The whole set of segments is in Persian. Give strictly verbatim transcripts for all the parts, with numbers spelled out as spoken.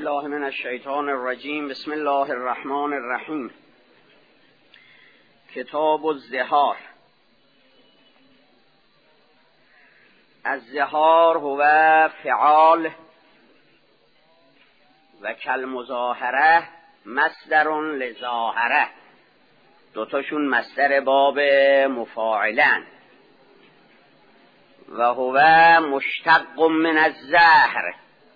بالله من الشیطان الرجیم. بسم الله الرحمن الرحیم. کتاب الزهار. الزهار هو فعال و کالمظاهره مصدر لظاهره، دوتاشون مصدر باب مفاعلن. و هو مشتق من الزهر،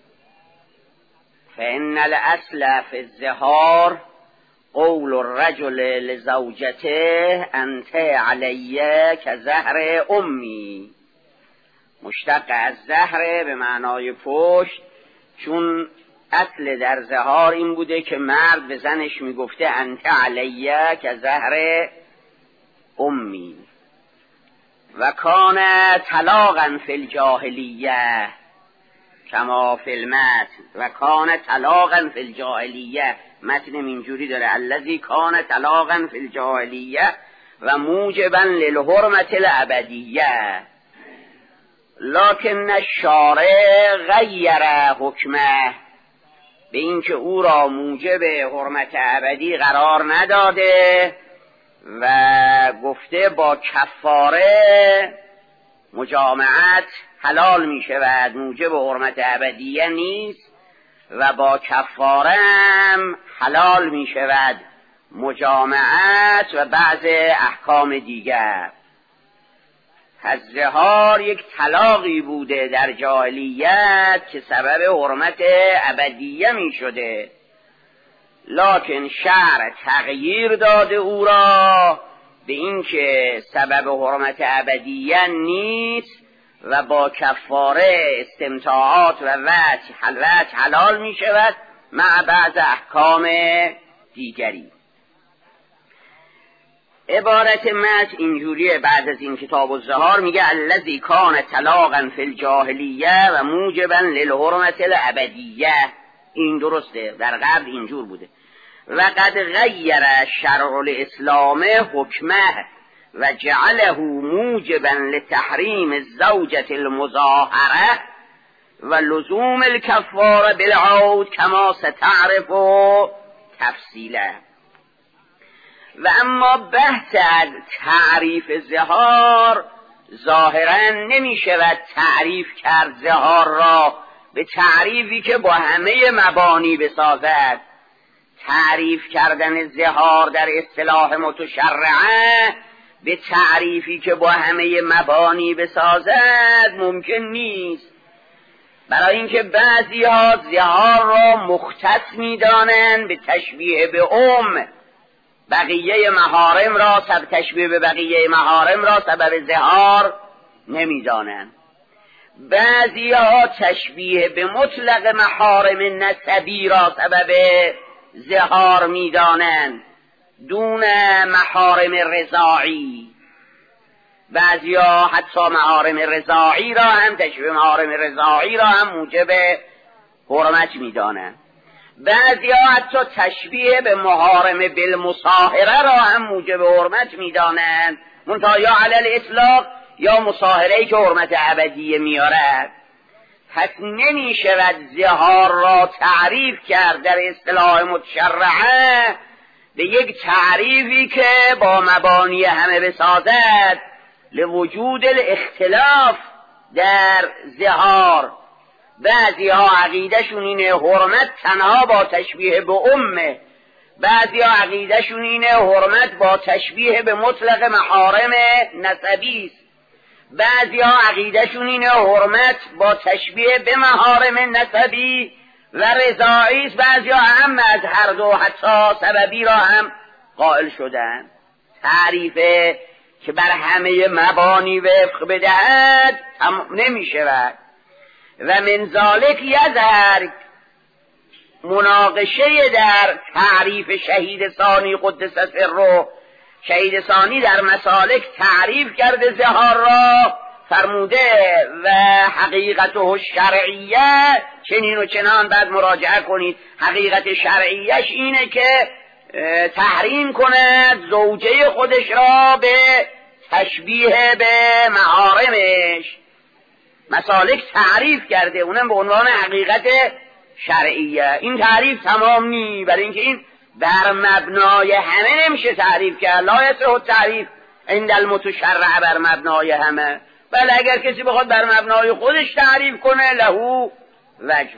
فإن الأصل في الزهار قول الرجل لزوجته انت علی کزهر امی. مشتق از زهر به معنای پشت، چون اصل در زهار این بوده که مرد به زنش میگفته انت علی کزهر امی. و کان طلاقا فی الجاهلیه کما فی المتن. و کان طلاقا فی الجاهلیه، متن اینجوری داره الذی کان طلاقا فی الجاهلیه و موجبا للحرمة الابدیه، لکن الشارع غیر حکمه، به اینکه او را موجب حرمت ابدی قرار نداده و گفته با کفاره مجامعت حلال می شود، موجب حرمت ابدیه نیست و با کفاره هم حلال می شود مجامعت و بعض احکام دیگر. الزهار یک طلاقی بوده در جاهلیت که سبب حرمت ابدیه می شده، لکن شرع تغییر داده او را به این که سبب حرمت ابدیه نیست و با کفاره استمتاعات و وجه حلوت حلال می شود مع بعض احکام دیگری. عبارت متن اینجوریه بعد از این کتاب الزهار میگه الذی کان طلاقا فی الجاهلیه و موجبا للحرمة الابدیه. این درسته، در قبل اینجور بوده. و قد غیر شرع الاسلام حکمه و جعله موجبا لتحریم الزوجة المظاهره و لزوم الکفاره بالعود کما ستعرف تفصیله. و اما بحث از تعریف زهار ظاهرا نمی شود تعریف کرد زهار را به تعریفی که با همه مبانی بسازد. تعریف کردن زهار در اصطلاح متشرعه به تعریفی که با همه مبانی بسازد ممکن نیست، برای اینکه بعضی ها زهار را مختص می دانند به تشبیه به ام، بقیه محارم را سبب تشبیه به بقیه محارم را سبب زهار نمی دانند. بعضی ها تشبیه به مطلق محارم نسبی را سبب زهار می دانند دون محارم رضاعی. بعضی ها حتی محارم رضاعی را هم تشبیه محارم رضاعی را هم موجب حرمت می دانند. بعضی ها حتی تشبیه به محارم بالمصاهره را هم موجب حرمت می دانند، منتها یا علل اطلاق یا مصاهره‌ای که حرمت ابدیه میارد. پس نمی شود زهار را تعریف کرد در اصطلاح متشرعه به یک تعریفی که با مبانی همه بسازد، لوجود الاختلاف در زهار. بعضی ها عقیدهشون اینه حرمت تنها با تشبیه به امه، بعضی ها عقیدهشون اینه حرمت با تشبیه به مطلق محارم نسبی است، بعضی ها عقیدهشون اینه حرمت با تشبیه به محارم نسبی و رضاعی است، بعضی ها هم از هر دو حتی سببی را هم قائل شدن. تعریفه که بر همه مبانی وفق بدهد نمی شود. و من ذالک یظهر مناقشه در تعریف شهید ثانی قدس سره. شهید ثانی در مسالک تعریف کرده زهار را، فرموده و حقیقته شرعیه چنین و چنان. بعد مراجعه کنید حقیقت شرعیش اینه که تحریم کند زوجه خودش را به تشبیه به محارمش. مسالک تعریف کرده، اونم به عنوان حقیقت شرعیه. این تعریف تمام نی، برای اینکه این بر مبنای همه نمیشه تعریف کرد. لا یصح تعریف عند المتشرع بر مبنای همه، بله اگر کسی بخواد بر مبنای خودش تعریف کنه لهو وجه.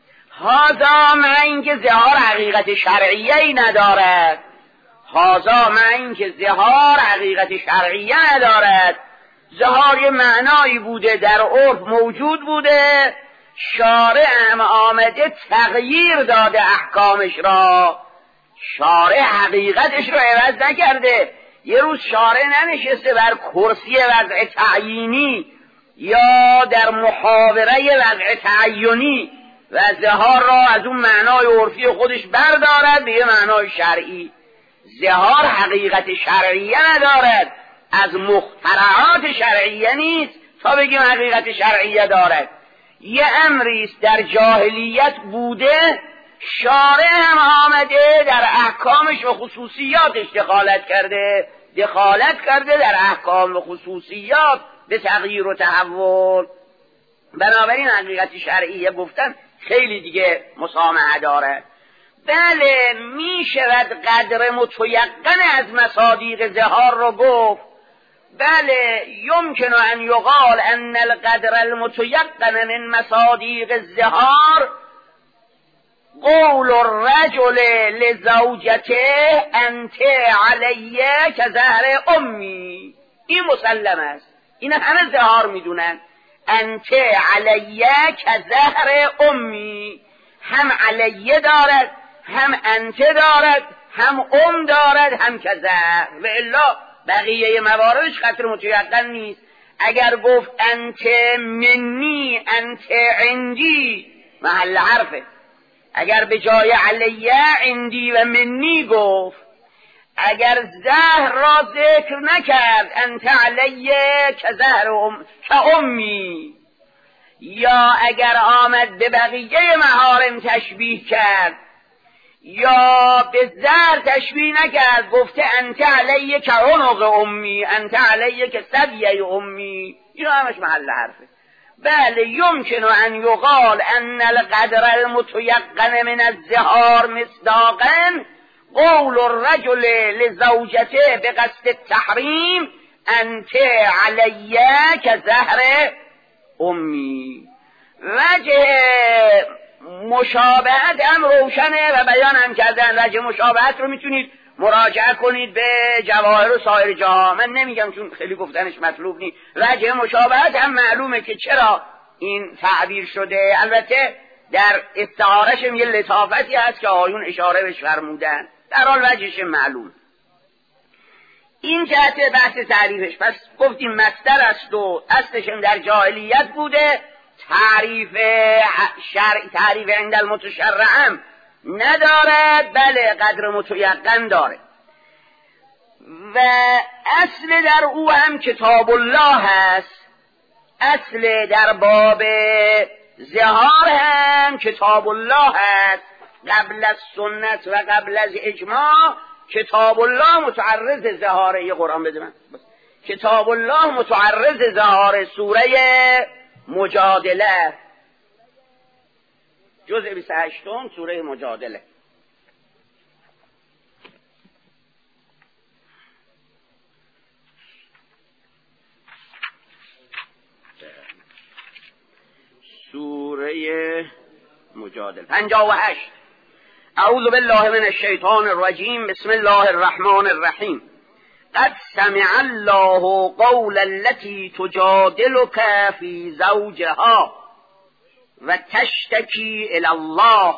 هذا مع اینکه ظهار حقیقت شرعیه ای ندارد، هذا مع اینکه ظهار حقیقت شرعیه ندارد، ظهار یه معنایی بوده در عرف موجود بوده، شارع هم آمده تغییر داده احکامش را، شارع حقیقتش رو عوض نکرده. یه روز شارع ننشسته بر کرسی وضع تعیینی یا در محاوره وضع تعیینی و ظهار را از اون معنای عرفی خودش بردارد به یه معنای شرعی. ظهار حقیقت شرعیه ندارد، از مخترعات شرعیه نیست تا بگیم حقیقت شرعیه دارد. یه امریست در جاهلیت بوده، شارع هم آمده در احکامش و خصوصیاتش دخالت کرده، دخالت کرده در احکام و خصوصیات به تغییر و تحول. بنابراین حقیقت شرعیه گفتن خیلی دیگه مسامحه داره. بله می شود قدر متیقن از مصادیق ظهار رو گفت، بله یمکن ان یقال ان القدر المتیقن من مصادیق الظهار قول الرجل لزوجته انت علیه که زهر امی. این مسلم است، این همه ظهار میدونن. انت علیه که زهر امی، هم علیه دارد، هم انت دارد، هم ام دارد، هم که زهر. و الا بقیه مواردش خطر متیقن نیست. اگر گفت انت منی انت عندی محل حرفه، اگر به جای علیه عندی و منی گفت، اگر زهر را ذکر نکرد انت علیه که زهر ام که امی، یا اگر آمد به بقیه محارم تشبیه کرد یا به زهر تشبیه نکرد، گفته انت علیه که عنق امی، انت علیه که ثدیه امی، این همش محل حرفه. بله یمکن ان یقال ان القدر المتیقن من الظهار مصداقا قول الرجل لزوجته به قصد التحریم انت علیه که زهر امی. وجه مشابهت هم روشنه و بیان هم کردن. وجه مشابهت رو میتونید مراجعه کنید به جواهر و سایر جاها، من نمیگم چون خیلی گفتنش مطلوب نیست. وجه مشابهت هم معلومه که چرا این تعبیر شده، البته در استعارش یه لطافتی هست که آیون اشاره بهش فرمودن، در حال وجهش معلوم. این جهت بحث تعریفش. پس گفتیم مصدر است و اصلش در جاهلیت بوده، تعریف شرع تعریف عند المتشرع هم ندارد، بله قدر متیقن داره. و اصل در او هم کتاب الله هست، اصل در باب ظهار هم کتاب الله هست. قبل از سنت و قبل از اجماع کتاب الله متعرض ظهاره. قرآن بده من. کتاب الله متعرض ظهار سوره مجادله، جزء بیست و هشت سوره مجادله. سوره مجادله پنجاه و هشت. اعوذ بالله من الشیطان الرجیم، بسم الله الرحمن الرحیم. قد سمع الله قول التي تجادلك في زوجها و تشتکی الی الله.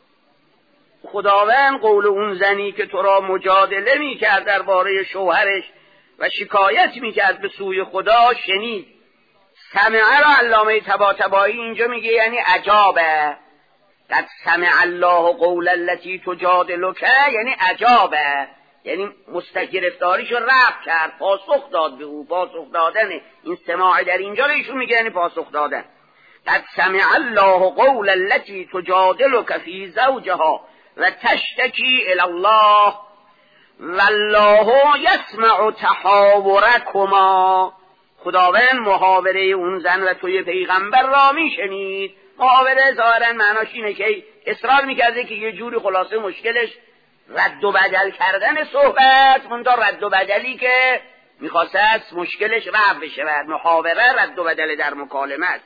خداوند قول اون زنی که تو را مجادله میکرد درباره شوهرش و شکایت میکرد به سوی خدا شنید. سمع را علامه طباطبایی اینجا میگه یعنی عجابه. قد سمع الله قول التي تجادلك یعنی عجابه، یعنی مستگرفتاریشو رفع کرد، پاسخ داد به او. پاسخ دادن این سماع در اینجا رو ایشون میگه یعنی پاسخ دادن. قد سمع الله قول التي تجادلك في زوجها و تشتکی الی الله والله یسمع تحاورکما. خداوند محاوره اون زن و توی پیغمبر را میشنید. محاوره ظاهرا معناش اینه که اصرار میکرده که یه جوری خلاصه مشکلش رد و بدل کردن صحبت، اون تا رد و بدلی که میخواسته است مشکلش رفع بشه و محاوره رد و بدل در مکالمه است.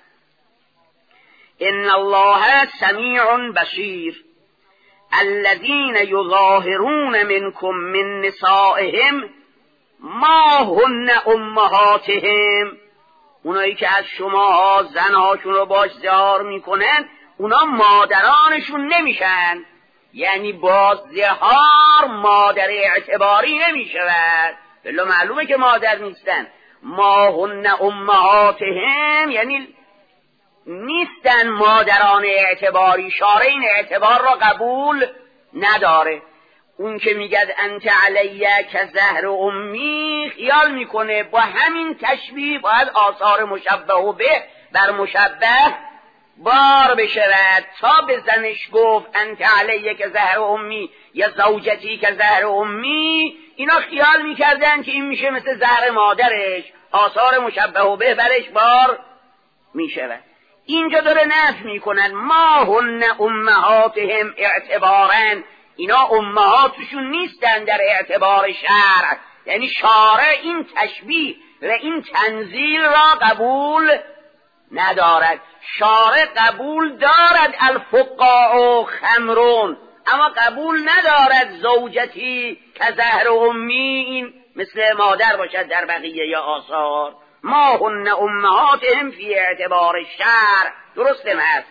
ان الله سمیع بصیر الذین یظاهرون منکم من نسائهم ما هن امهاتهم، اونایی که از شما زنهاشون رو باش ظهار میکنن اونا مادرانشون نمیشن، یعنی با ظهار مادر اعتباری نمیشود، بلا معلومه که مادر نیستن. ما هن امهاتهم یعنی نیستن مادران اعتباری، شارع این اعتبار را قبول نداره. اون که میگد انت علیه که زهر امی، خیال میکنه با همین تشبیه باید آثار مشبه و به بر مشبه بار بشود تا به زنش گفت انت علیه که زهر امی یا زوجتی که زهر امی، اینا خیال میکردن که این میشه مثل زهر مادرش، آثار مشبه و به برش بار میشود. اینجا داره نفی میکنن ما هن امهاتهم اعتبارن، اینا امهاتشون نیستن در اعتبار شرع، یعنی شارع این تشبیه و این تنزیل را قبول ندارد. شارع قبول دارد الفقاع خمرون، اما قبول ندارد زوجتی که زهر امی این مثل مادر باشد در بقیه یا آثار. ما هن امهاتهم فی اعتبار الشرع، درسته هست.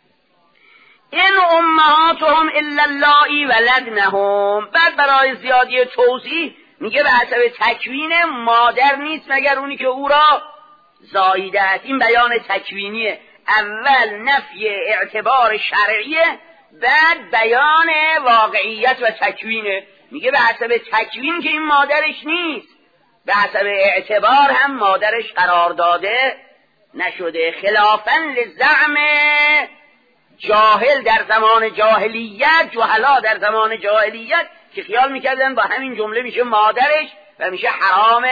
این امهاتهم الا اللایی ولدنهم، بعد برای زیادی توضیح میگه به حسب تکوین مادر نیست مگر اونی که او را زاییده است. این بیان تکوینیه، اول نفی اعتبار شرعیه بعد بیان واقعیت و تکوینه. میگه به حسب تکوین که این مادرش نیست، به حسب اعتبار هم مادرش قرار داده نشده، خلافاً لزعم جاهل در زمان جاهلیت، جهلا در زمان جاهلیت که خیال میکردن با همین جمله میشه مادرش و میشه حرام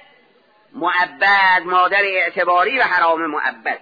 مؤبد، مادر اعتباری و حرام مؤبد.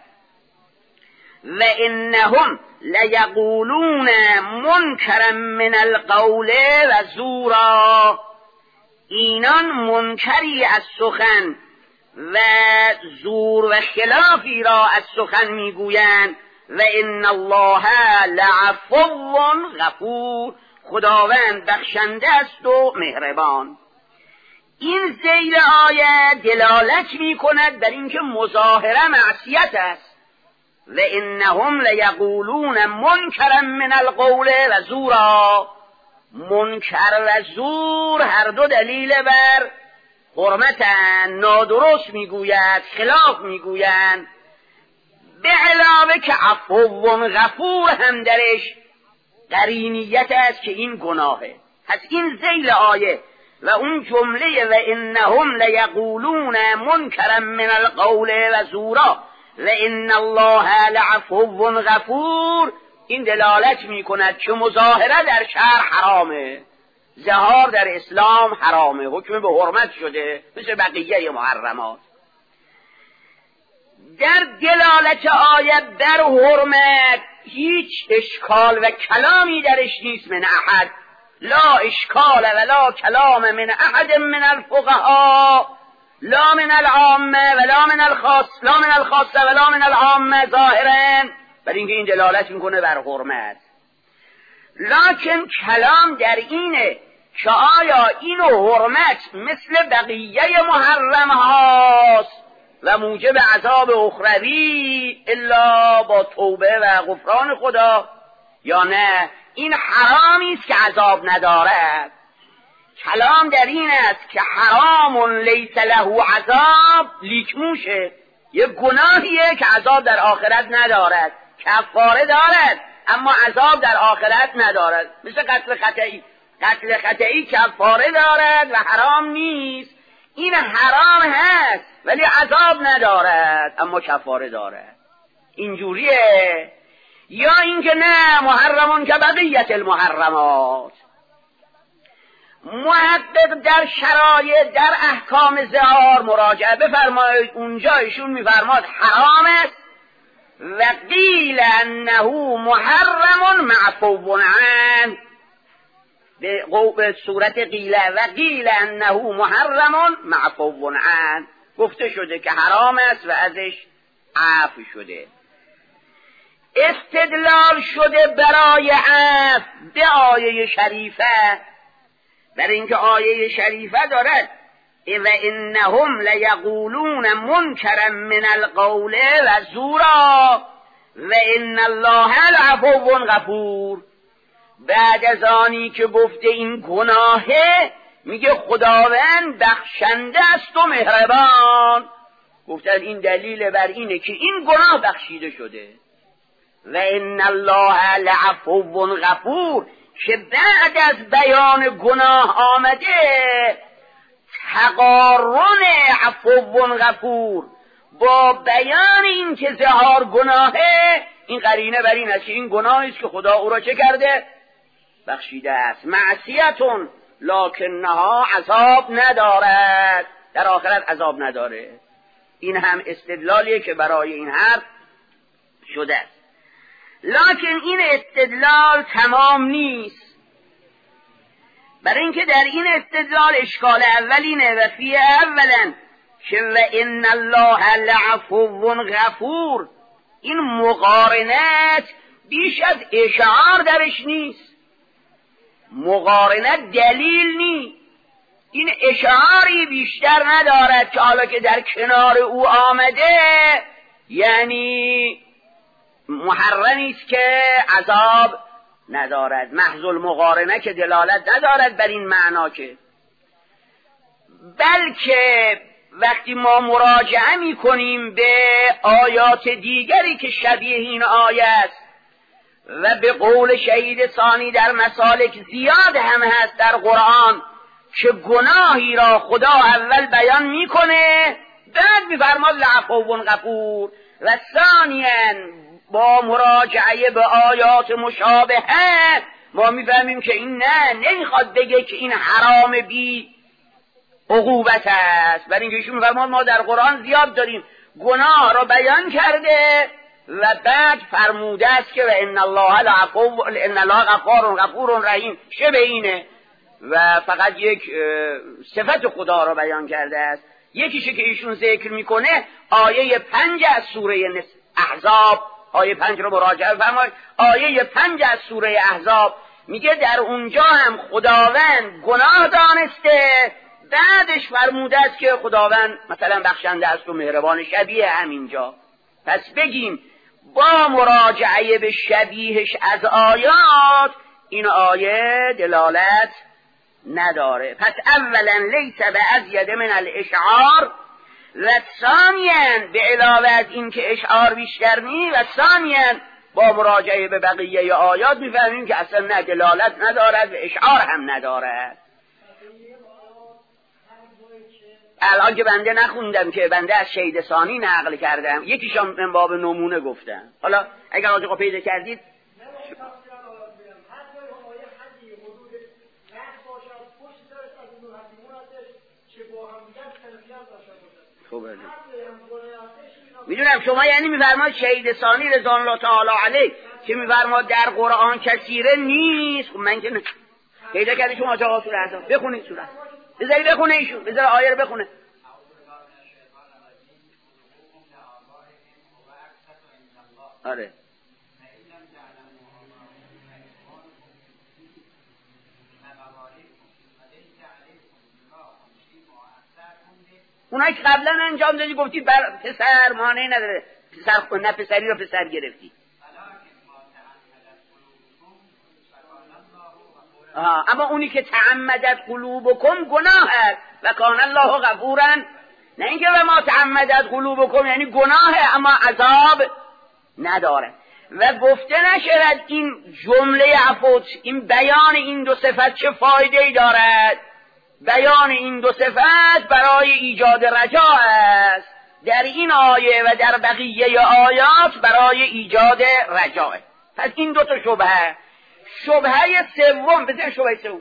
و انهم لیقولون منکرا من القول و زورا، اینان منکری از سخن و زور و خلافی را از سخن میگویند. و ان الله لعفو غفور، خداوند بخشنده است و مهربان. این ذیل آیه دلالت می کند بر اینکه مظاهره معصیت است. و انهم لیقولون منکرا من القول و زورا، منکر و زور هر دو دلیل بر حرمتن، نادرست میگوید، خلاف میگویند. به علاوه که عفو غفور هم درش قرینیت است که این گناهه. پس این ذیل آیه و اون جمله و انهم لیقولون منکرا من القول و زورا و ان الله لعفو غفور، این دلالت می کند که مظاهره در شرع حرامه، ظهار در اسلام حرامه، حکم به حرمت شده مثل بقیه محرمات. در دلالت آیت در حرمت هیچ اشکال و کلامی درش نیست من احد، لا اشکال ولا کلام من احد من الفقهاء، لا من العامه ولا من الخاص، لا من الخاصه ولا من العامه ظاهرا، بر اینکه این دلالت میکنه بر حرمت. لکن کلام در اینه که آیا اینو حرمت مثل بقیه محرم هاست و موجب عذاب اخروی الا با توبه و غفران خدا، یا نه این حرامی است که عذاب ندارد. کلام در این است که حرام لیس له عذاب، لیکموشه، یه گناهیه که عذاب در آخرت ندارد، کفاره دارد اما عذاب در آخرت ندارد، مثل قتل خطئی. قتل خطئی کفاره دارد و حرام نیست. این حرام هست ولی عذاب ندارد اما کفاره دارد، اینجوریه. یا اینکه نه محرمون که بقیت المحرمات. محقق در شرایط در احکام ظهار مراجعه بفرمایید، اونجا ایشون میفرماد حرام است و قیل انه محرم معفو عنه، به صورت قیله و قیل انه محرم معفو عنه، گفته شده که حرام است و ازش عفو شده. استدلال شده برای عفو به آیه شریفه، برای اینکه آیه شریفه دارد و انهم لیقولون منکرا من القول و زورا و ان الله لعفو غفور. بعد از آنی که گفته این گناهه میگه خداوند بخشنده است و مهربان. گفتن این دلیل بر اینه که این گناه بخشیده شده. و ان الله لعفو غفور، که بعد از بیان گناه آمده تقارن عفو غفور با بیان این که ظهار گناهه، این قرینه بر این است که این گناهی است که خدا او را چه کرده؟ بخشیده است. معصیتون لکنها عذاب ندارد، در آخرت عذاب نداره. این هم استدلالیه که برای این حرف شده است. لکن این استدلال تمام نیست، برای اینکه در این استدلال اشکال اولینه و فیه اولا که و ان الله لعفو غفور، این مقارنت بیش از اشعار درش نیست، مقارنت دلیل نیست، این اشعاری بیشتر ندارد که حالا که در کنار او آمده یعنی محرمی است که عذاب ندارد. محض المقارنه که دلالت ندارد بر این معنا، که بلکه وقتی ما مراجعه می کنیم به آیات دیگری که شبیه این آیه است و به قول شهید ثانی در مسالک زیاد هم هست در قرآن که گناهی را خدا اول بیان میکنه بعد میفرماد لعفو غفور، و ثانیاً با مراجعه به آیات مشابهه ما میفهمیم که این نه نمیخواد بگه که این حرام بی عقوبت است، برای اینکه ایشون میفرماد ما در قرآن زیاد داریم گناه را بیان کرده و بعد فرموده است که و ان الله لعفو ان الله غفور غفور رحیم، شبه اینه و فقط یک صفت خدا را بیان کرده است. یکیشه که ایشون ذکر میکنه آیه پنج از سوره احزاب، آیه پنج رو مراجعه فرمایید، آیه پنج از سوره احزاب میگه در اونجا هم خداوند گناه دانسته، بعدش فرموده است که خداوند مثلا بخشنده است و مهربان، شبیه همینجا. پس بگیم با مراجعه به شبیهش از آیات این آیه دلالت نداره. پس اولا لیس به ازید من الاشعار، و ثانیاً به علاوه از این که اشعار بیشتر نی، و ثانیاً با مراجعه به بقیه آیات میفهمیم که اصلا نه دلالت ندارد و اشعار هم ندارد. الان که بنده نخوندم که بنده از شهید ثانی نقل کردم، یکیشم من باب نمونه گفتم. حالا اگر آجاقا پیدا کردید خوبه. میدونم شما یعنی میفرماد شهید ثانی رضوان الله تعالی علیه که میفرماد در قرآن کثیره نیست. من که پیدا کردی شما آجاقا سوره احزاب بخونید، سوره بذاری بخونه ایشون، بذار آیه رو بخونه. آره اونایی که قبلا انجام دادی گفتی بر پسر مانعی نداره، پسر نه پسری رو پسر گرفتی. آه. اما اونی که تعمدت قلوبکم گناه است و کان الله غفورا، نه اینکه و ما تعمدت قلوبکم یعنی گناه اما عذاب نداره. و گفته نشود این جمله عفوت، این بیان این دو صفت چه فایده ای دارد؟ بیان این دو صفت برای ایجاد رجاء است در این آیه و در بقیه آیات برای ایجاد رجاء. پس این دو تا شبهه. شبهه سوم، بزن شبهه سوم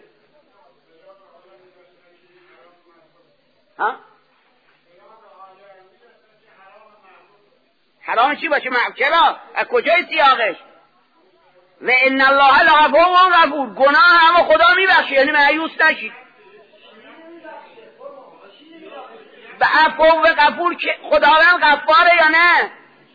ها حرام چی باشه؟ چرا؟ از کجای سیاقش؟ و ان الله لغفور غفور، گناه هم خدا میبخشه، یعنی مایوس نشید. و عفو و غفور که خداوند غفاره یا نه؟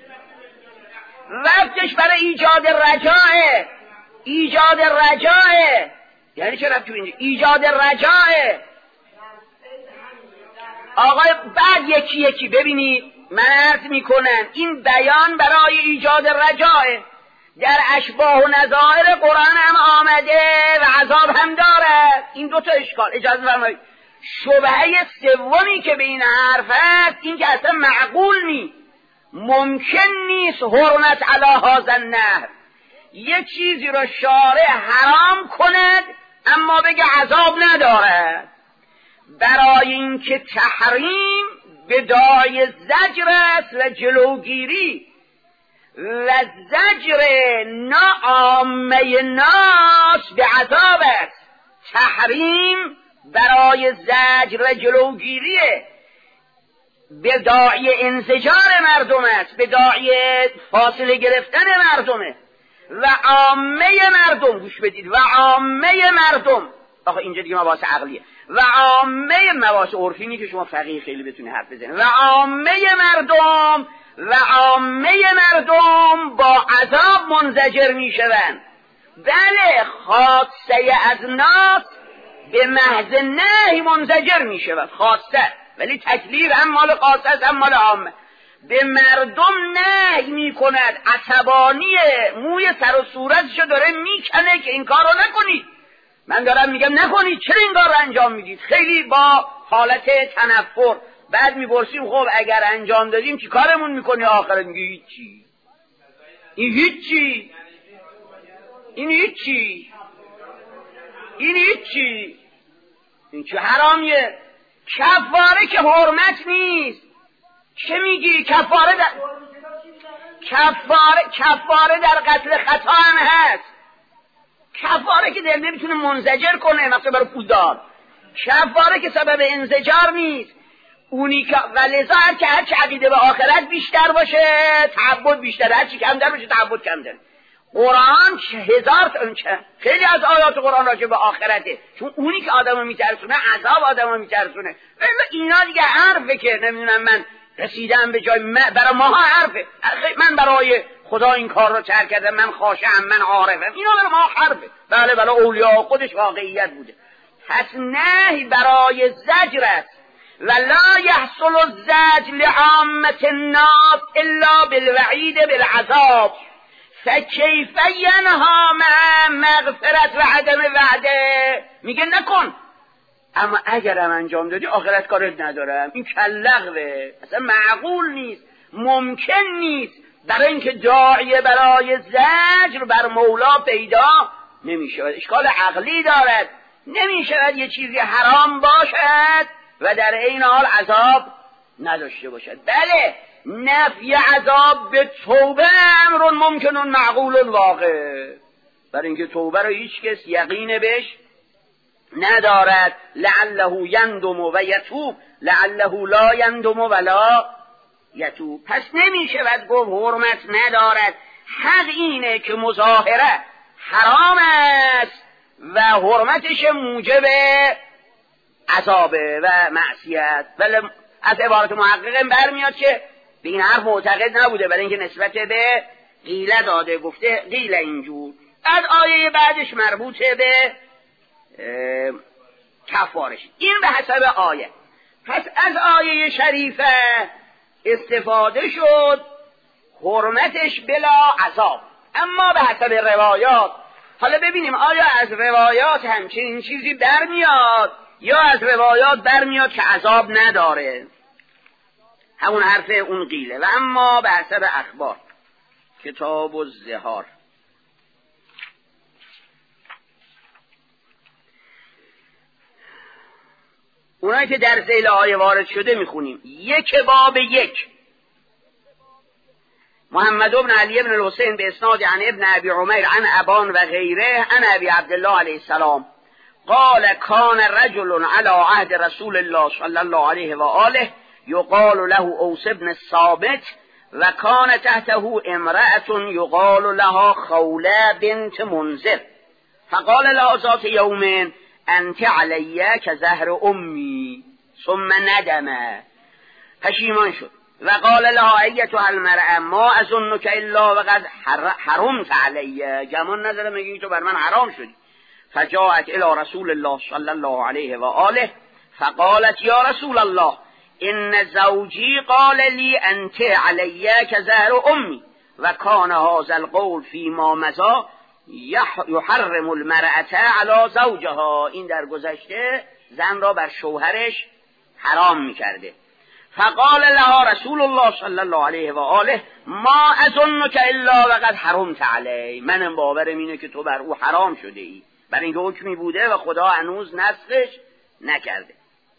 وقتش برای ایجاد رجاء، ایجاد رجاء. یعنی چه رفت تو اینجا؟ ایجاد رجاء. آقای بعد یکی یکی ببینید، من عرض میکنم این بیان برای ایجاد رجاء. در اشباه و نظائر قرآن هم آمده و عذاب هم داره. این دوتا اشکال. اجازه فرمایید. شبهه سومی که به این حرف هست این که اصلا معقول نیست، ممکن نیست حرمت علی هذا النهر، یه چیزی رو شارع حرام کند اما بگه عذاب نداره. برای اینکه تحریم به داعی زجر است و جلوگیری، و زجر نا عامه ناس به عذاب است. تحریم برای زجر و جلوگیریه، به داعی انزجار مردم است، به داعی فاصله گرفتن مردمه. و عامه مردم، گوش بدید، و عامه مردم، آخه اینجا دیگه مباحث عقلیه، و عامه مباحث عرفی نیست که شما فقیه خیلی بتونی حرف بزنید. و عامه مردم و عامه مردم با عذاب منزجر میشوند. بله، خاصه از ناس به محض نهی منزجر میشود، خاصه، ولی تکلیف هم مال خاصه است هم مال عامه. به مردم نهی میکند، عصبانی موی سر و صورتشو داره میکنه که این کار رو نکنید. من دارم میگم نکنید، چرا این کار رو انجام میدید؟ خیلی با حالت تنفر. بعد میپرسیم خب اگر انجام دادیم چی کارمون میکنی؟ آخرت میگه هیچی. این هیچی، این هیچی، این هیچی، این چه حرامیه؟ کفاره که حرمت نیست. چه میگی؟ کفاره در کفاره کفاره در قتل خطا هم هست. کفاره که دل نمیتونه منزجر کنه، مثلا برای پولدار. کفاره که سبب انزجار نیست. اونی که ولذا هر که هر چه عقیده به آخرت بیشتر باشه تعبد بیشتر، هر چی کمتر باشه تعبد کمتر. قرآن هزار تا خیلی از آیات قرآن راجع به آخرته، چون اونی که آدمو میترسونه عذاب آدمو میترسونه. اینا دیگه حرفه که نمیدونم من رسیدم به جای برای ماها حرفه. من برای خدا این کار رو ترک کردم، من خاشعم، من عارفم، اینا برای ما حرفه. بله برای اولیاء خودش واقعیت بوده. پس نهی برای زجر است و لا یحصل الزجر لعامة الناس الا بالوعید بالعذاب، فکیف ینها مع مغفرت و عدم وعده. میگه نکن، اما اگرم انجام دادی آخرت کارت ندارم. این کلغوه، اصلا معقول نیست، ممکن نیست، برای اینکه داعیه برای زجر بر مولا پیدا نمیشود، اشکال عقلی دارد. نمیشود یه چیزی حرام باشد و در این حال عذاب نداشته باشد. بله، نفی عذاب به توبه امر ممکن معقول واقع، برای اینکه توبه رو هیچ کس یقین بهش ندارد. لعله یندم و یتوب، لعله لا یندم ولا یتوب. پس نمیشود گفت حرمت ندارد. حق اینه که مظاهره حرام است و حرمتش موجب عذابه و معصیت. ولی از عبارت محققین برمیاد که به این حرف معتقد نبوده، برای اینکه نسبت به قیله داده، گفته قیله اینجور. از آیه بعدش مربوطه به کفارش. این به حسب آیه. پس از آیه شریفه استفاده شد حرمتش بلا عذاب، اما به حسب روایات. حالا ببینیم آیا از روایات همچنین چیزی برمیاد یا از روایات برمیاد که عذاب نداره. همون حرف اون قیله. و اما به حسب اخبار، کتاب الزهار، اونایی که در ذیل آیه وارد شده میخونیم. یک باب یک. محمد بن علی بن الحسین به اسناد عن ابن ابی عمیر عن ابان و غیره عن ابی عبدالله علیه السلام قال کان رجل على عهد رسول الله صلی الله علیه و آله یقال له اوس بن الثابت و کان تحته امرأة یقال لها خوله بنت منذر فقال لها ذات یوم انت علی کزهر امی ثم ندم، پشیمان شد و قال لها ایتها المرأة ما اظنک الا وقد حرمت علی، گمان ندارم میگی تو بر من حرام شدی. فجاءت الى رسول الله صلی الله علیه و آله فقالت یا رسول الله ان زوجی قال لی انت علی کزهر امی و کان هذا القول فیما مضی یحرم المرأة علی زوجها، این در گذشته زن را بر شوهرش حرام میکرده. فقال لها رسول الله صلی الله علیه و آله ما اظنک الا وقد حرمت علی، من باورم اینه که تو بر او حرام شده ای، بر این حکمی بوده و خدا هنوز نسخش نکرده.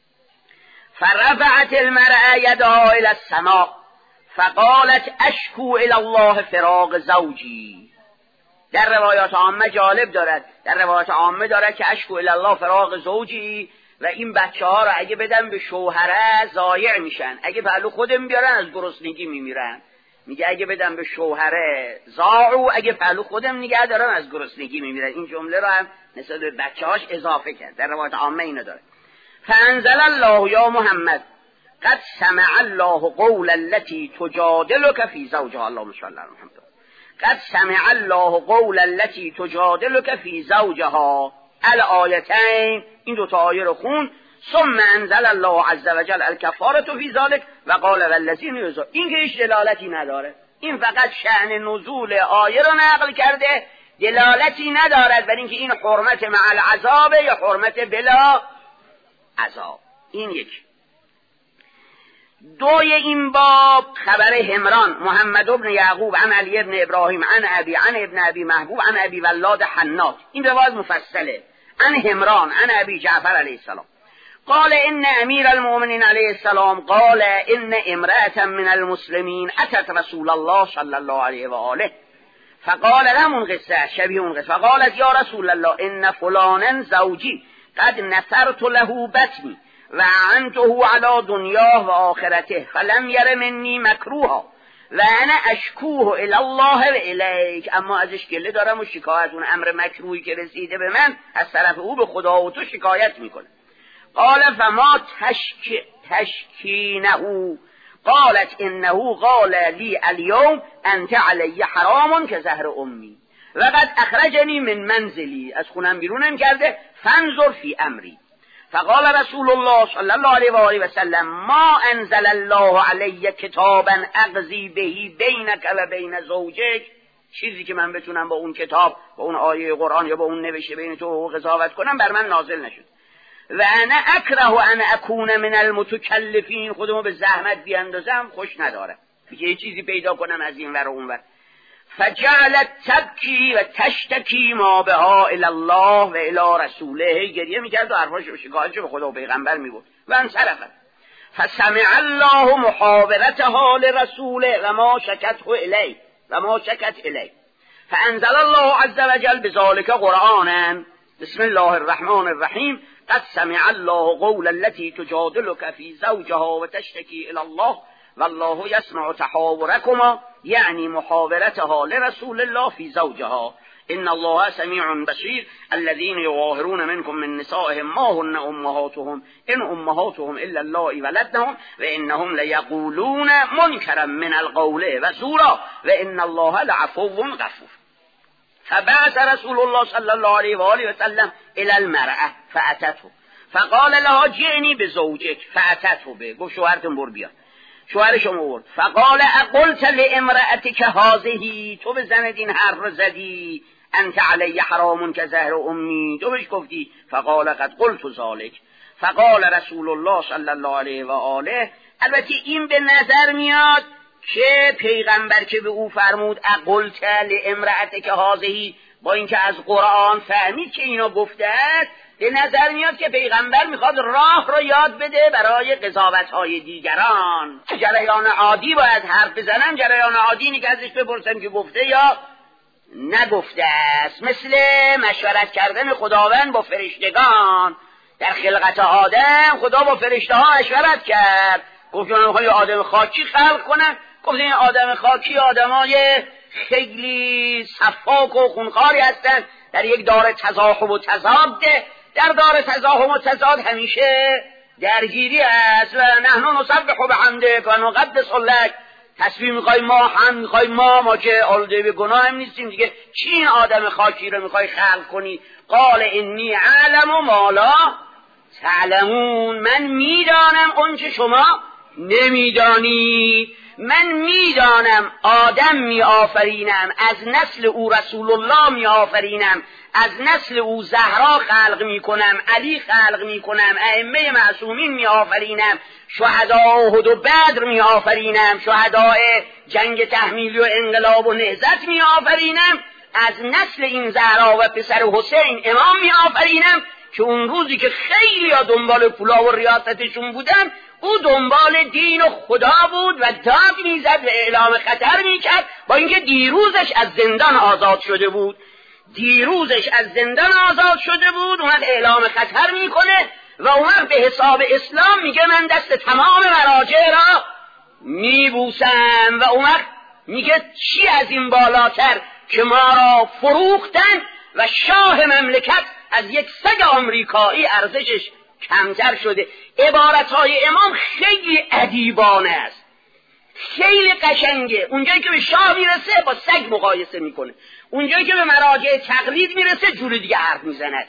فرفعت المرأة یدها الى السماء فقالت اشکو الى الله فراق زوجی. در روایات عامه جالب دارد، در روایات عامه دارد که اشکو الی الله فراق زوجی و این بچه ها رو اگه بدن به شوهره ضایع میشن، اگه پهلو خودم بیارن از گرسنگی میمیرن. میگه اگه بدن به شوهره ضاعوا، اگه پهلو خودم نگه دارن از گرسنگی میمیرن. این جمله رو هم نسبت به بچه‌هاش اضافه کرد، در روایات عامه اینو داره. فانزل الله یا محمد قد سمع الله قول التي تجادلك في زوجها، اللهم صل علی محمد قد سمع الله قول التي تجادلك في زوجها الآیتین، این دو تا آیه رو خون. ثم انزل الله عز وجل الکفاره فی ذلک و قال والذین یؤذون، این که هیچ دلالتی نداره، این فقط شأن نزول آیه رو نقل کرده، دلالتی ندارد بر اینکه این حرمت مع العذاب یا حرمت بلا عذاب. این یک. دوی این باب خبر همران محمد ابن یعقوب عن علی ابن ابراهیم عن ابی عن ابن ابی محبوب عن ابی ولاد حنات، این روایت مفصله. عن همران عن ابی جعفر علیه السلام قال ان امیر المؤمنین علیه السلام قال ان امرأة من المسلمین اتت رسول الله صلی الله علیه و آله فقال لهم قصه شبیه اون قصه فقالت یا رسول الله ان فلانا زوجی قد نصرت له بطنی و عنته علی دنیاه و آخرته فلم یر منی مکروها و انا اشکوه الی الله و الیک، اما ازش گله دارم و شکایت، اون امر مکروهی که رسیده به من از طرف او به خدا و تو شکایت میکنه. قال فما تشک تشکینه قالت انه قال لی اليوم انت علی حرام که زهر امی و قد اخرجنی من منزلی، از خونم بیرونم کرده، فانظر فی امری. فقال رسول الله صلی الله علیه و آله و سلم ما انزل الله علی کتابا اقضی بهی بینک و بین زوجک، چیزی که من بتونم با اون کتاب با اون آیه قرآن یا با اون نوشته بین تو و قضاوت کنم بر من نازل نشد. و انا اکره ان اکون من المتکلفین، خودمو به زحمت بیاندازم خوش نداره، یه چیزی پیدا کنم از این ور و اون ور. فجعلت تبکی و تشتکی ما بها الی الله و الی رسوله، گریه میکرد و حرفاشو شکایتشو به خدا و پیغمبر میبرد. و انصرفت فسمع الله محاورتها لرسوله و ما شکته الی و ما شکت الی فانزل الله عز وجل بذلك قرآنا بسم الله الرحمن الرحیم قد سمع الله قول التي تجادلك في زوجها وتشتكي الى الله والله يسمع تحاوركما، يعني محاورتها لرسول الله في زوجها ان الله سميع بصير الذين يظاهرون منكم من نسائهم ما هن امهاتهم ان امهاتهم الا اللائي ولدنهم وانهم ليقولون منكرا من القول وزورا وان الله لعفو غفور. فبعث رسول الله صلی الله علیه و آله و سلم الى المرأة فاتته فقال لها جئني بزوجك فاتته به، گفت شوهرتون بر بیا. شوهرش آورد. فقال اقلت لامرأتك هذه، تو به زنت این حرف رو زدی، انت علی حرام که زهر امی، تو بهش گفتی. فقال قد قلت ذلك. فقال رسول الله صلی الله علیه و آله، البته این به نظر میاد که پیغمبر که به او فرمود اقلت لامرأتک هذه، با اینکه از قرآن فهمید که اینا گفته است، به نظر میاد که پیغمبر میخواد راه رو یاد بده برای قضاوت‌های دیگران. جریان عادی باید حرف بزنم، جریان عادی اینه که ازش بپرسم که گفته یا نگفته است، مثل مشورت کردن خداوند با فرشتگان. در خلقت آدم خدا با فرشته ها مشورت کرد، گفت من میخوام یه آدم خاکی خلق کنم، گفت این آدم خاکی آدمای خیلی صفاک و خونخواری هستن، در یک دار تزاحم و تضاد، در دار تزاحم و تضاد همیشه درگیری است. و نحن نسبح بحمدک و نقدس لک، تسبیح میخوای ما، هم میخوای ما، ما که آلوده به گناه هم نیستیم دیگه، چی این آدم خاکی رو میخوای خلق کنی؟ قال انی اعلم ما لا تعلمون، من میدانم اون چه شما نمیدانی. من میدانم آدم می آفرینم، از نسل او رسول الله می آفرینم، از نسل او زهرا خلق می کنم، علی خلق می کنم، ائمه معصومین می آفرینم، شهداء احد و بدر می آفرینم، شهداء جنگ تحمیلی و انقلاب و نهضت می آفرینم، از نسل این زهرا و پسر حسین امام می آفرینم که اون روزی که خیلی ها دنبال پولا و ریاستشون بودن، او دنبال دین و خدا بود و داد میزد و اعلام خطر میکرد، با اینکه دیروزش از زندان آزاد شده بود. دیروزش از زندان آزاد شده بود، اون اعلام خطر میکنه و اون به حساب اسلام میگه من دست تمام مراجع را میبوسم، و اون میگه چی از این بالاتر که ما را فروختن و شاه مملکت از یک سگ آمریکایی ارزشش کمتر شده. عبارتهای امام خیلی ادیبانه است، خیلی قشنگه. اونجایی که به شاه میرسه با سگ مقایسه میکنه، اونجایی که به مراجع تقلید میرسه جور دیگه حرف میزنه.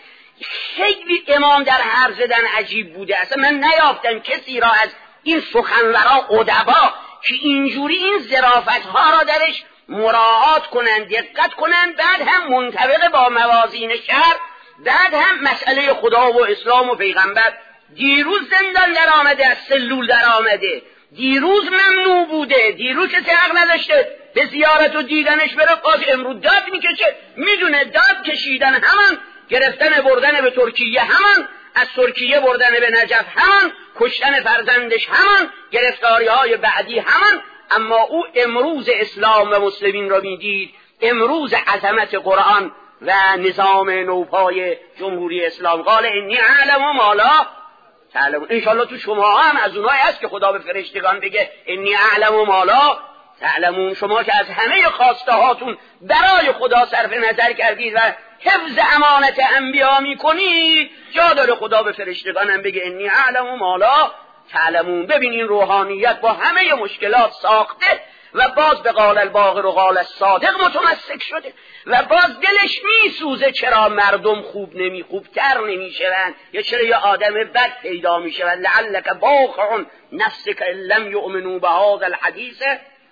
خیلی امام در حرف زدن عجیب بوده. اصلا من نیافتم کسی را از این سخنورا ادبا که اینجوری این ظرافتها را درش مراعات کنن، دقت کنن، بعد هم منطبق با موازین شرع، بعد هم مسئله خدا و اسلام و پیغمبر. دیروز زندان در آمده، از سلول در آمده، دیروز ممنوع بوده، دیروز که حق نداشته به زیارت و دیدنش بره، باز امروز داد میکشه. میدونه داد کشیدن همان، گرفتن بردن به ترکیه همان، از ترکیه بردن به نجف همان، کشتن فرزندش همان، گرفتاری های بعدی همان. اما او امروز اسلام و مسلمین را میدید، امروز عظمت قرآن و نظام نوپای جمهوری اسلام. قال انی اعلم ما لا تعلمون. انشالله تو شما هم از اونایی هست که خدا به فرشتگان بگه انی اعلم ما لا تعلمون. شما که از همه خواسته هاتون برای خدا صرف نظر کردید و حفظ امانت انبیا میکنید، جا داره خدا به فرشتگان هم بگه انی اعلم ما لا تعلمون. ببین این روحانیت با همه مشکلات ساخته و باز به قال الباقر و قال الصادق متمسک شده و باز دلش میسوزه چرا مردم خوب نمی خوبتر نمیشوند، یا چرا یه آدم بد پیدا میشوند. لعلک باخع نفسک ان لم یؤمنوا بهذا الحدیث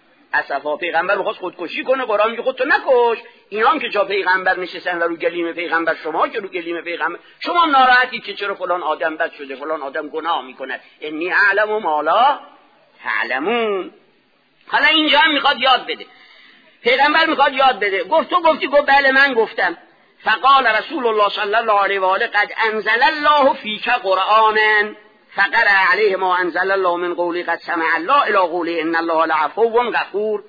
اسفا. پیغمبر میخواست خودکشی کنه، قرآن میگه خودتو نکش. اینا هم که جا پیغمبر نشستن و رو گلیم پیغمبر، شما که رو گلیم پیغمبر، شما ناراحتی که چرا فلان آدم بد شده، فلان آدم گناه میکنه. انی اعلم ما لا تعلمون. حالا اینجا هم میخواد یاد بده، پیغمبر میخواد یاد بده. گفت تو گفتی؟ گفت بله من گفتم. فقال رسول الله صلی الله علیه و آله قد انزل الله فیک قرآنا فقرأ علیه ما انزل الله من قولی قد سمع الله الی قولی ان الله لعفو غفور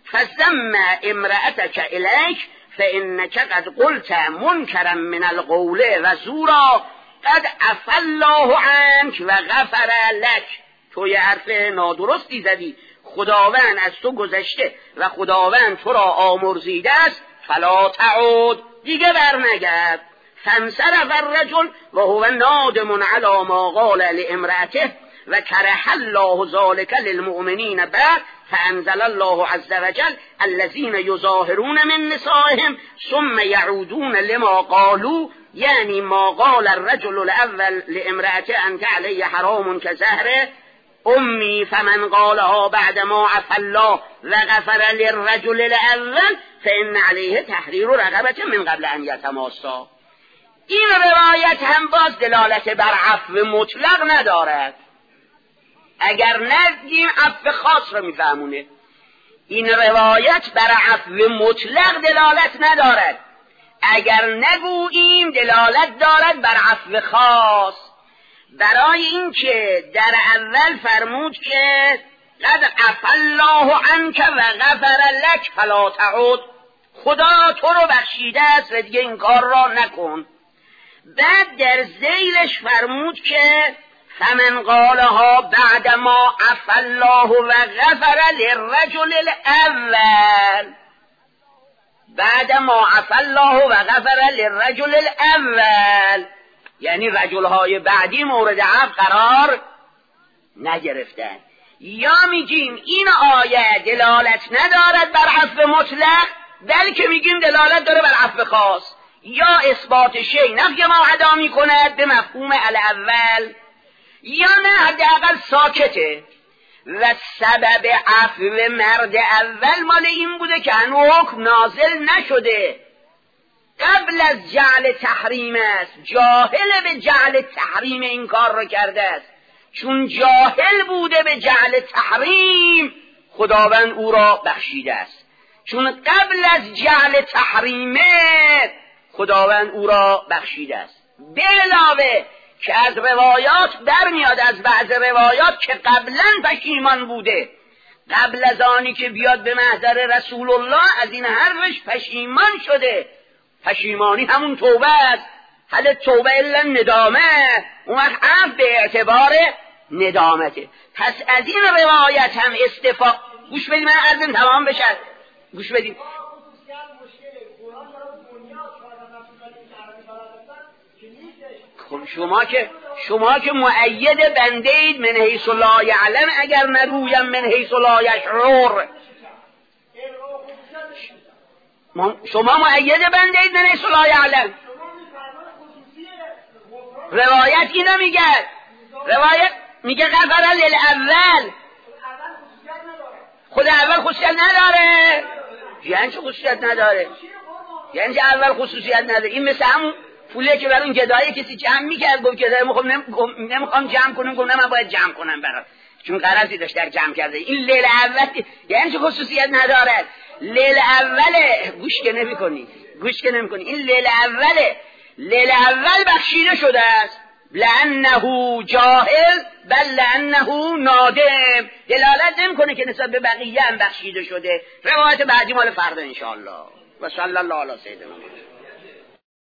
فذم امرأتك الیک فانک قد قلت منکرا من القول و زورا قد عفا الله عنک و غفر لک. تو یه حرف نادرستی زدی، خداوند از تو گذشته و خداوند تو را آمرزیده است، فلا تعود، دیگه برنگرد. فانصرف الرجل و هو نادم علی ما قال لامرأته و کره الله ذلك للمؤمنین بعد فانزل الله عز وجل الذين يظاهرون من نسائهم ثم يعودون لما قالوا، یعنی ما قال الرجل الاول لامرأته انت علی حرام كزهره امی فمن قالها بعد ما عفا الله و غفر للرجل الاول فان علیه تحریر رقبه من قبل ان یتماسا. این روایت هم باز دلالت بر عفو مطلق ندارد. اگر نگیم عفو خاص رو میفهمونه. این روایت بر عفو مطلق دلالت ندارد. اگر نگوییم دلالت دارد بر عفو خاص، برای این که در اول فرمود که قد عفا الله عنک و غفر لک فلا تعود، خدا تو رو بخشیده است و دیگه این کار را نکن. بعد در ذیلش فرمود که فمن قالها بعد ما عفى الله و غفر للرجل الاول، بعد ما عفى الله و غفر للرجل الاول، یعنی رجلهای بعدی مورد عفو قرار نگرفتن. یا میگیم این آیه دلالت ندارد بر عفو مطلق، بلکه میگیم دلالت داره بر عفو خاص. یا اثبات شیء نفی ما ادا میکند به مفهوم الاول، یا نه حداقل ساکته. و سبب عفو مرد اول مال این بوده که هنوز حکم نازل نشده، قبل از جعل تحریم است، جاهل به جعل تحریم این کار رو کرده است. چون جاهل بوده به جعل تحریم، خداوند او را بخشیده است. چون قبل از جعل تحریمه، خداوند او را بخشیده است. به علاوه که از روایات در میاد، از بعض روایات که قبلا پشیمان بوده، قبل از آنی که بیاد به محضر رسول الله از این حرفش پشیمان شده. پشیمانی همون توبه است، حل توبه الا ندامه، اون وقت عفو به اعتبار ندامته. پس از این روایت هم استفا گوش بدیم، من عرضم تمام بشه، گوش بدیم. خب شما که شما که مؤید بنده اید من حیث لا یعلم، اگر نگویم من حیث لا یشعر. شما مؤید بنده اید من حیث لا یعلم. روایت اینو میگه، روایت میگه غفر للاول، خود اول خصوصیت نداره. یعنی چه خصوصیت نداره؟ یعنی چه اول خصوصیت نداره؟ این مثل همون پوله که برای اون گدایی کسی جمع میکرد، گفت گدایی میخوام نمیخوام جمع کنم، گفت نه من باید جمع کنم برات، چون قرضی داشت در جمع کرده. این لیل اول یعنی چه خصوصیت نداره؟ لیل اوله گوش که نمیکنی، گوش که نمیکنی. این لیل اوله، لیل اول بخشیده شده است، لانه جاهل بل لانه نادم، دلالت نمیکنه که نسبت به بقیه هم بخشیده شده. روایت بعدی مال فردا ان شاء الله. و صلی الله علی سیدنا محمد.